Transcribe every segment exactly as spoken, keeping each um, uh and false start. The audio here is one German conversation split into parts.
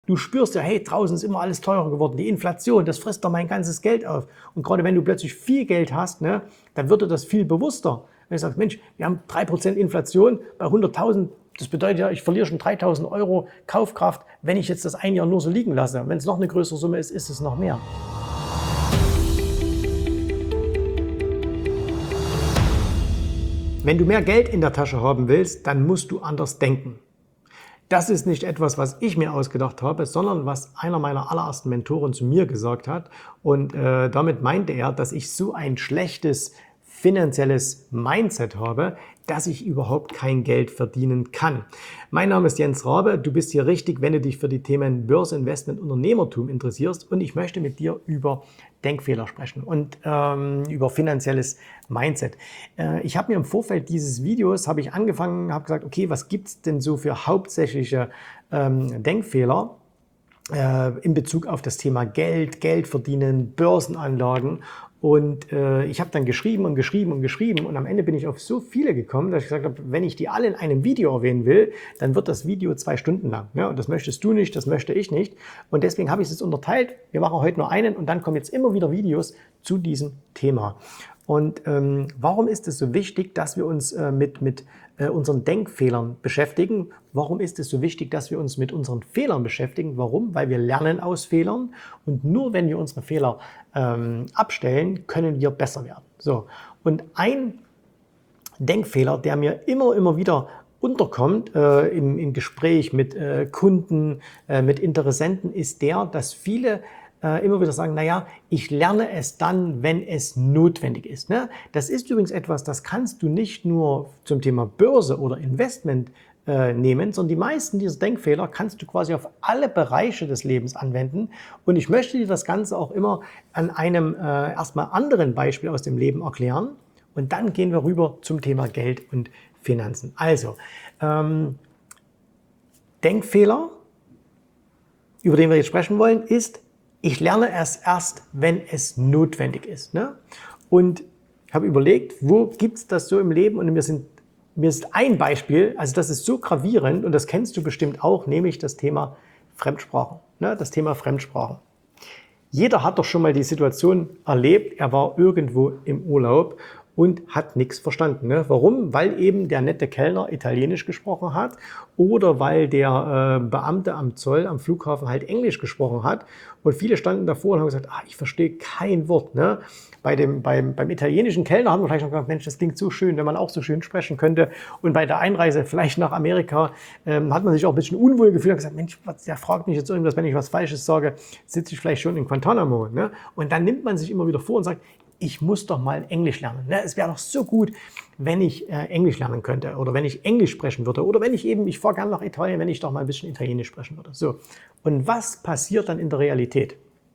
Du spürst ja, hey, draußen ist immer alles teurer geworden. Die Inflation, das frisst doch mein ganzes Geld auf. Und gerade wenn du plötzlich viel Geld hast, ne, dann wird dir das viel bewusster. Wenn du sagst, Mensch, wir haben drei Prozent Inflation bei hunderttausend, das bedeutet ja, ich verliere schon dreitausend Euro Kaufkraft, wenn ich jetzt das ein Jahr nur so liegen lasse. Wenn es noch eine größere Summe ist, ist es noch mehr. Wenn du mehr Geld in der Tasche haben willst, dann musst du anders denken. Das ist nicht etwas, was ich mir ausgedacht habe, sondern was einer meiner allerersten Mentoren zu mir gesagt hat. Und äh, damit meinte er, dass ich so ein schlechtes finanzielles Mindset habe, dass ich überhaupt kein Geld verdienen kann. Mein Name ist Jens Rabe, du bist hier richtig, wenn du dich für die Themen Börse, Investment, Unternehmertum interessierst, und ich möchte mit dir über Denkfehler sprechen und ähm, über finanzielles Mindset. Äh, ich habe mir im Vorfeld dieses Videos habe ich angefangen, habe gesagt, okay, was gibt es denn so für hauptsächliche ähm, Denkfehler äh, in Bezug auf das Thema Geld, Geld verdienen, Börsenanlagen. Und äh, ich habe dann geschrieben und geschrieben und geschrieben und am Ende bin ich auf so viele gekommen, dass ich gesagt habe, wenn ich die alle in einem Video erwähnen will, dann wird das Video zwei Stunden lang. Ja, und das möchtest du nicht, das möchte ich nicht. Und deswegen habe ich es jetzt unterteilt. Wir machen heute nur einen und dann kommen jetzt immer wieder Videos zu diesem Thema. Und ähm, warum ist es so wichtig, dass wir uns äh, mit, mit äh, unseren Denkfehlern beschäftigen? Warum ist es so wichtig, dass wir uns mit unseren Fehlern beschäftigen? Warum? Weil wir lernen aus Fehlern und nur wenn wir unsere Fehler ähm, abstellen, können wir besser werden. So. Und ein Denkfehler, der mir immer, immer wieder unterkommt äh, im, im Gespräch mit äh, Kunden, äh, mit Interessenten, ist der, dass viele Äh, immer wieder sagen, naja, ich lerne es dann, wenn es notwendig ist. Ne? Das ist übrigens etwas, das kannst du nicht nur zum Thema Börse oder Investment äh, nehmen, sondern die meisten dieser Denkfehler kannst du quasi auf alle Bereiche des Lebens anwenden. Und ich möchte dir das Ganze auch immer an einem äh, erstmal anderen Beispiel aus dem Leben erklären. Und dann gehen wir rüber zum Thema Geld und Finanzen. Also, ähm, Denkfehler, über den wir jetzt sprechen wollen, ist, ich lerne es erst, wenn es notwendig ist. Ne? Und ich habe überlegt, wo gibt es das so im Leben? Und mir, sind, mir ist ein Beispiel, also das ist so gravierend, und das kennst du bestimmt auch, nämlich das Thema Fremdsprachen. Ne? Das Thema Fremdsprachen. Jeder hat doch schon mal die Situation erlebt, er war irgendwo im Urlaub und hat nichts verstanden. Ne? Warum? Weil eben der nette Kellner Italienisch gesprochen hat oder weil der äh, Beamte am Zoll, am Flughafen halt Englisch gesprochen hat. Und viele standen davor und haben gesagt, ah, ich verstehe kein Wort. Ne? Bei dem, beim, beim italienischen Kellner haben wir vielleicht noch gesagt, Mensch, das klingt so schön, wenn man auch so schön sprechen könnte. Und bei der Einreise vielleicht nach Amerika ähm, hat man sich auch ein bisschen unwohl gefühlt und gesagt, Mensch, was, der fragt mich jetzt irgendwas, wenn ich was Falsches sage, sitze ich vielleicht schon in Guantanamo. Ne? Und dann nimmt man sich immer wieder vor und sagt, ich muss doch mal Englisch lernen. Ne? Es wäre doch so gut, wenn ich äh, Englisch lernen könnte oder wenn ich Englisch sprechen würde oder wenn ich eben, ich fahre gerne nach Italien, wenn ich doch mal ein bisschen Italienisch sprechen würde. So. Und was passiert dann in der Realität?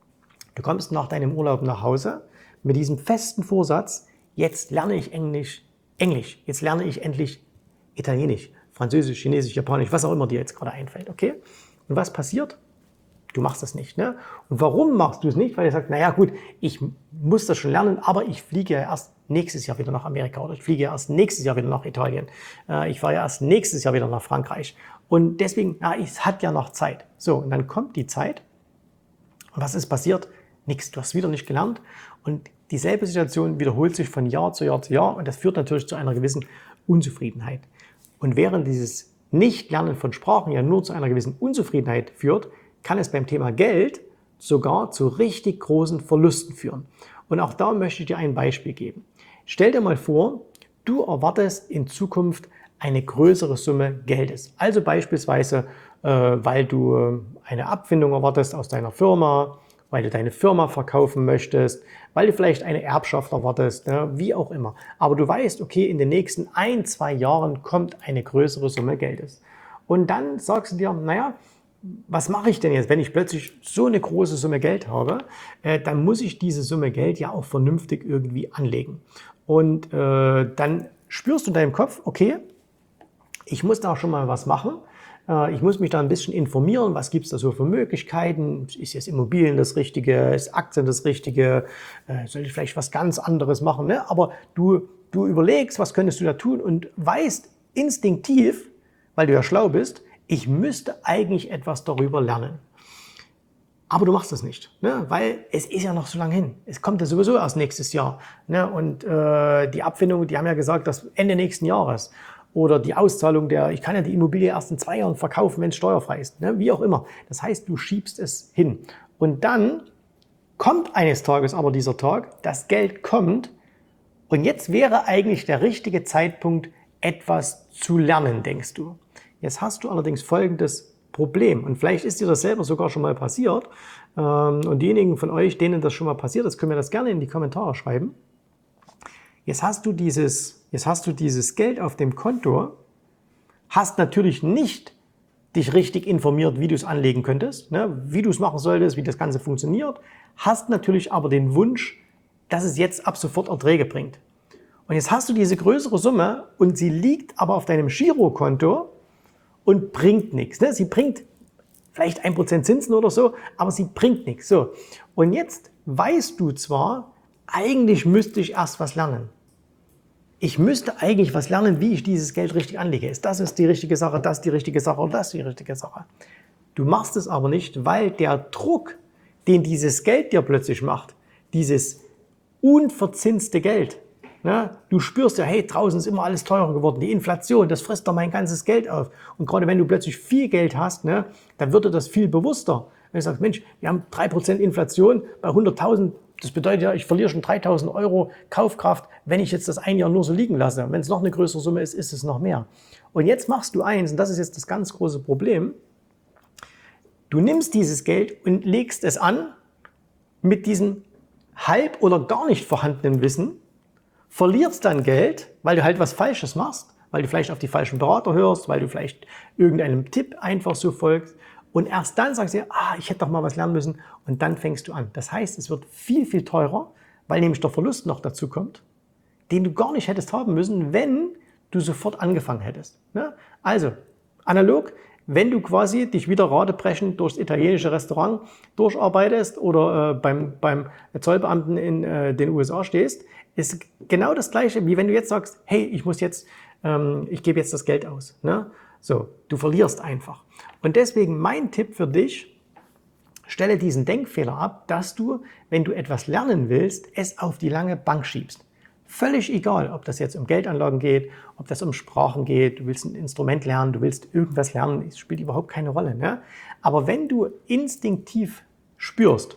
Du kommst nach deinem Urlaub nach Hause mit diesem festen Vorsatz, jetzt lerne ich Englisch, Englisch, jetzt lerne ich endlich Italienisch, Französisch, Chinesisch, Japanisch, was auch immer dir jetzt gerade einfällt. Okay? Und was passiert? Du machst das nicht. Ne? Und warum machst du es nicht? Weil du sagst, naja gut, ich muss das schon lernen, aber ich fliege ja erst nächstes Jahr wieder nach Amerika oder ich fliege ja erst nächstes Jahr wieder nach Italien. Äh, ich fahre ja erst nächstes Jahr wieder nach Frankreich. Und deswegen, na, es hat ja noch Zeit. So, und dann kommt die Zeit. Und was ist passiert? Nichts. Du hast wieder nicht gelernt. Und dieselbe Situation wiederholt sich von Jahr zu Jahr zu Jahr. Und das führt natürlich zu einer gewissen Unzufriedenheit. Und während dieses Nicht-Lernen von Sprachen ja nur zu einer gewissen Unzufriedenheit führt, kann es beim Thema Geld sogar zu richtig großen Verlusten führen. Und auch da möchte ich dir ein Beispiel geben. Stell dir mal vor, du erwartest in Zukunft eine größere Summe Geldes. Also beispielsweise, äh, weil du eine Abfindung erwartest aus deiner Firma, weil du deine Firma verkaufen möchtest, weil du vielleicht eine Erbschaft erwartest, ne, wie auch immer. Aber du weißt, okay, in den nächsten ein, zwei Jahren kommt eine größere Summe Geldes. Und dann sagst du dir, naja, was mache ich denn jetzt, wenn ich plötzlich so eine große Summe Geld habe, äh, dann muss ich diese Summe Geld ja auch vernünftig irgendwie anlegen. Und äh, dann spürst du in deinem Kopf, okay, ich muss da schon mal was machen. Äh, ich muss mich da ein bisschen informieren, was gibt es da so für Möglichkeiten. Ist jetzt Immobilien das Richtige, ist Aktien das Richtige, äh, soll ich vielleicht was ganz anderes machen? Ne? Aber du, du überlegst, was könntest du da tun und weißt instinktiv, weil du ja schlau bist, ich müsste eigentlich etwas darüber lernen. Aber du machst das nicht, ne? Weil es ist ja noch so lange hin. Es kommt ja sowieso erst nächstes Jahr. Ne? Und äh, die Abfindung, die haben ja gesagt, dass Ende nächsten Jahres. Oder die Auszahlung der, ich kann ja die Immobilie erst in zwei Jahren verkaufen, wenn es steuerfrei ist. Ne? Wie auch immer. Das heißt, du schiebst es hin. Und dann kommt eines Tages aber dieser Tag, das Geld kommt. Und jetzt wäre eigentlich der richtige Zeitpunkt, etwas zu lernen, denkst du. Jetzt hast du allerdings folgendes Problem. Und vielleicht ist dir das selber sogar schon mal passiert. Und diejenigen von euch, denen das schon mal passiert ist, können mir das gerne in die Kommentare schreiben. Jetzt hast du dieses, jetzt hast du dieses Geld auf dem Konto, hast natürlich nicht dich richtig informiert, wie du es anlegen könntest, ne, wie du es machen solltest, wie das Ganze funktioniert, hast natürlich aber den Wunsch, dass es jetzt ab sofort Erträge bringt. Und jetzt hast du diese größere Summe und sie liegt aber auf deinem Girokonto und bringt nichts. Ne? Sie bringt vielleicht ein Prozent Zinsen oder so, aber sie bringt nichts. So. Und jetzt weißt du zwar, eigentlich müsste ich erst was lernen. Ich müsste eigentlich was lernen, wie ich dieses Geld richtig anlege. Ist das ist die richtige Sache, das ist die richtige Sache oder das ist die richtige Sache. Du machst es aber nicht, weil der Druck, den dieses Geld dir plötzlich macht, dieses unverzinste Geld, ne? Du spürst ja, hey, draußen ist immer alles teurer geworden, die Inflation, das frisst doch mein ganzes Geld auf. Und gerade wenn du plötzlich viel Geld hast, ne, dann wird dir das viel bewusster. Wenn du sagst, Mensch, wir haben drei Prozent Inflation bei hunderttausend, das bedeutet ja, ich verliere schon dreitausend Euro Kaufkraft, wenn ich jetzt das ein Jahr nur so liegen lasse. Wenn es noch eine größere Summe ist, ist es noch mehr. Und jetzt machst du eins, und das ist jetzt das ganz große Problem, du nimmst dieses Geld und legst es an mit diesem halb oder gar nicht vorhandenen Wissen, verlierst dann Geld, weil du halt was Falsches machst, weil du vielleicht auf die falschen Berater hörst, weil du vielleicht irgendeinem Tipp einfach so folgst und erst dann sagst du dir, ah, ich hätte doch mal was lernen müssen und dann fängst du an. Das heißt, es wird viel, viel teurer, weil nämlich der Verlust noch dazu kommt, den du gar nicht hättest haben müssen, wenn du sofort angefangen hättest. Also, analog, wenn du quasi dich wieder radebrechend durchs italienische Restaurant durcharbeitest oder äh, beim, beim Zollbeamten in äh, den U S A stehst, ist genau das Gleiche, wie wenn du jetzt sagst, hey, ich muss jetzt, ähm, ich gebe jetzt das Geld aus. Ne? So, du verlierst einfach. Und deswegen mein Tipp für dich, stelle diesen Denkfehler ab, dass du, wenn du etwas lernen willst, es auf die lange Bank schiebst. Völlig egal, ob das jetzt um Geldanlagen geht, ob das um Sprachen geht, du willst ein Instrument lernen, du willst irgendwas lernen, es spielt überhaupt keine Rolle. Ne? Aber wenn du instinktiv spürst,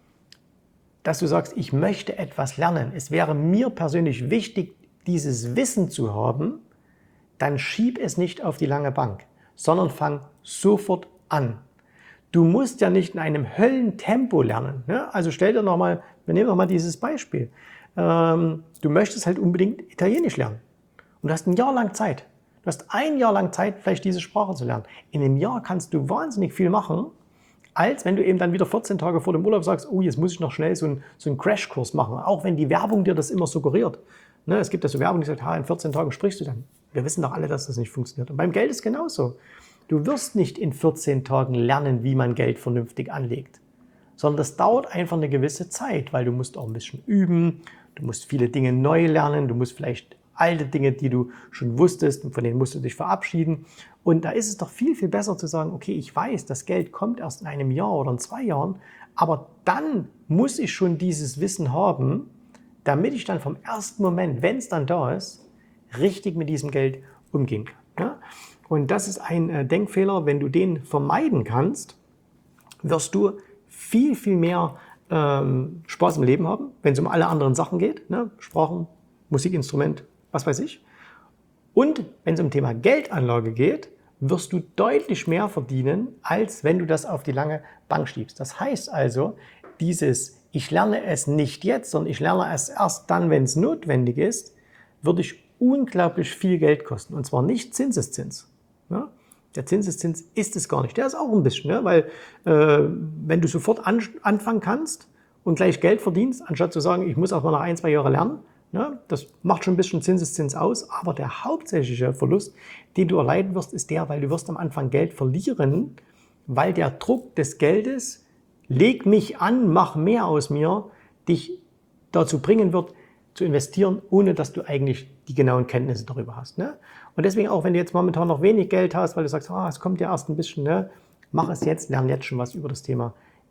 dass du sagst, ich möchte etwas lernen, es wäre mir persönlich wichtig, dieses Wissen zu haben, dann schieb es nicht auf die lange Bank, sondern fang sofort an. Du musst ja nicht in einem Höllentempo lernen. Ne? Also stell dir nochmal, wir nehmen nochmal dieses Beispiel. Ähm, du möchtest halt unbedingt Italienisch lernen und du hast ein Jahr lang Zeit. Du hast ein Jahr lang Zeit, vielleicht diese Sprache zu lernen. In einem Jahr kannst du wahnsinnig viel machen, als wenn du eben dann wieder vierzehn Tage vor dem Urlaub sagst, oh, jetzt muss ich noch schnell so einen, so einen Crashkurs machen, auch wenn die Werbung dir das immer suggeriert. Ne, es gibt ja so Werbung, die sagt, ha, in vierzehn Tagen sprichst du dann. Wir wissen doch alle, dass das nicht funktioniert. Und beim Geld ist genauso. Du wirst nicht in vierzehn Tagen lernen, wie man Geld vernünftig anlegt, sondern das dauert einfach eine gewisse Zeit, weil du musst auch ein bisschen üben, du musst viele Dinge neu lernen, du musst vielleicht alte Dinge, die du schon wusstest, von denen musst du dich verabschieden. Und da ist es doch viel, viel besser zu sagen, okay, ich weiß, das Geld kommt erst in einem Jahr oder in zwei Jahren, aber dann muss ich schon dieses Wissen haben, damit ich dann vom ersten Moment, wenn es dann da ist, richtig mit diesem Geld umgehen kann. Ja? Und das ist ein äh, Denkfehler, wenn du den vermeiden kannst, wirst du viel, viel mehr ähm, Spaß im Leben haben, wenn es um alle anderen Sachen geht, ne? Sprachen, Musikinstrument, was weiß ich. Und wenn es um Thema Geldanlage geht, wirst du deutlich mehr verdienen, als wenn du das auf die lange Bank schiebst. Das heißt also, dieses ich lerne es nicht jetzt, sondern ich lerne es erst dann, wenn es notwendig ist, würde dich unglaublich viel Geld kosten. Und zwar nicht Zinseszins. Ja? Der Zinseszins ist es gar nicht. Der ist auch ein bisschen, ja? Weil äh, wenn du sofort an, anfangen kannst und gleich Geld verdienst, anstatt zu sagen, ich muss auch mal nach ein, zwei Jahren lernen, ja? Das macht schon ein bisschen Zinseszins aus. Aber der hauptsächliche Verlust, den du erleiden wirst, ist der, weil du wirst am Anfang Geld verlieren, weil der Druck des Geldes, leg mich an, mach mehr aus mir, dich dazu bringen wird, zu investieren, ohne dass du eigentlich die genauen Kenntnisse darüber hast. Ne? Und deswegen auch, wenn du jetzt momentan noch wenig Geld hast, weil du sagst, ah, es kommt ja erst ein bisschen, ne? Mach es jetzt, lern jetzt schon was über das Thema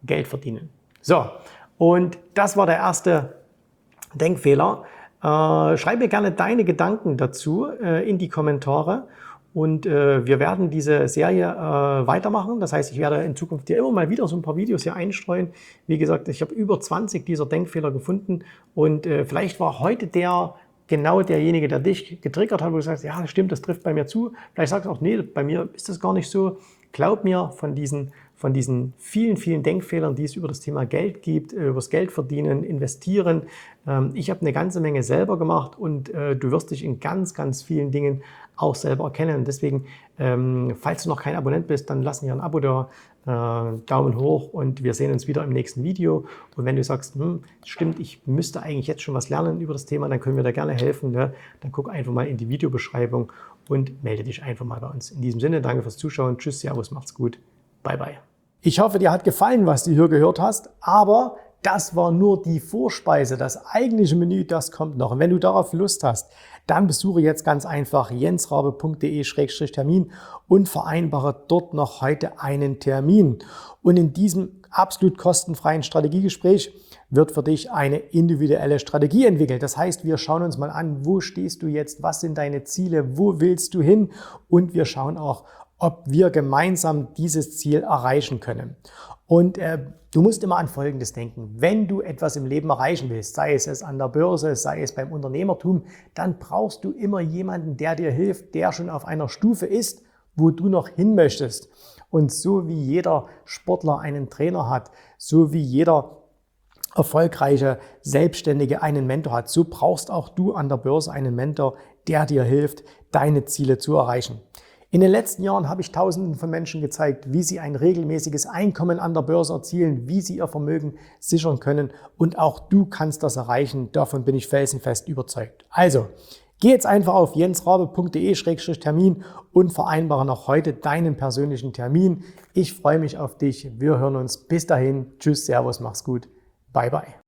Geld verdienen. So, und das war der erste Denkfehler. Äh, schreib mir gerne deine Gedanken dazu äh, in die Kommentare. Und äh, wir werden diese Serie äh, weitermachen. Das heißt, ich werde in Zukunft dir immer mal wieder so ein paar Videos hier einstreuen. Wie gesagt, ich habe über zwanzig dieser Denkfehler gefunden. Und äh, vielleicht war heute der genau derjenige, der dich getriggert hat, wo du sagst, ja, das stimmt, das trifft bei mir zu. Vielleicht sagst du auch, nee, bei mir ist das gar nicht so. Glaub mir, von diesen, von diesen vielen, vielen Denkfehlern, die es über das Thema Geld gibt, über das Geld verdienen, investieren. Ähm, ich habe eine ganze Menge selber gemacht und äh, du wirst dich in ganz, ganz vielen Dingen auch selber erkennen. Deswegen, ähm, falls du noch kein Abonnent bist, dann lass mir ein Abo da, äh, Daumen hoch und wir sehen uns wieder im nächsten Video. Und wenn du sagst, hm, stimmt, ich müsste eigentlich jetzt schon was lernen über das Thema, dann können wir da gerne helfen. Ne? Dann guck einfach mal in die Videobeschreibung und melde dich einfach mal bei uns. In diesem Sinne, danke fürs Zuschauen. Tschüss, Servus, macht's gut. Bye, bye. Ich hoffe, dir hat gefallen, was du hier gehört hast, aber das war nur die Vorspeise. Das eigentliche Menü, das kommt noch. Und wenn du darauf Lust hast, dann besuche jetzt ganz einfach jensrabe punkt de Schrägstrich Termin und vereinbare dort noch heute einen Termin. Und in diesem absolut kostenfreien Strategiegespräch wird für dich eine individuelle Strategie entwickelt. Das heißt, wir schauen uns mal an, wo stehst du jetzt, was sind deine Ziele, wo willst du hin, und wir schauen auch, ob wir gemeinsam dieses Ziel erreichen können. Und äh, du musst immer an Folgendes denken: Wenn du etwas im Leben erreichen willst, sei es an der Börse, sei es beim Unternehmertum, dann brauchst du immer jemanden, der dir hilft, der schon auf einer Stufe ist, wo du noch hin möchtest. Und so wie jeder Sportler einen Trainer hat, so wie jeder erfolgreiche Selbstständige einen Mentor hat, so brauchst auch du an der Börse einen Mentor, der dir hilft, deine Ziele zu erreichen. In den letzten Jahren habe ich Tausenden von Menschen gezeigt, wie sie ein regelmäßiges Einkommen an der Börse erzielen, wie sie ihr Vermögen sichern können, und auch du kannst das erreichen. Davon bin ich felsenfest überzeugt. Also, geh jetzt einfach auf jensrabe punkt de Schrägstrich Termin und vereinbare noch heute deinen persönlichen Termin. Ich freue mich auf dich. Wir hören uns. Bis dahin. Tschüss, Servus, mach's gut. Bye, bye.